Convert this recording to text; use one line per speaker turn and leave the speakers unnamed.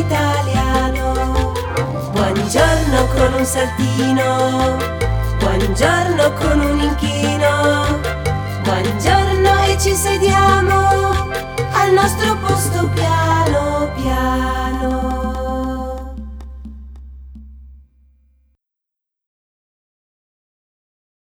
italiano. Buongiorno con un saltino, buongiorno con un inchino, buongiorno e ci sediamo al nostro posto piano piano.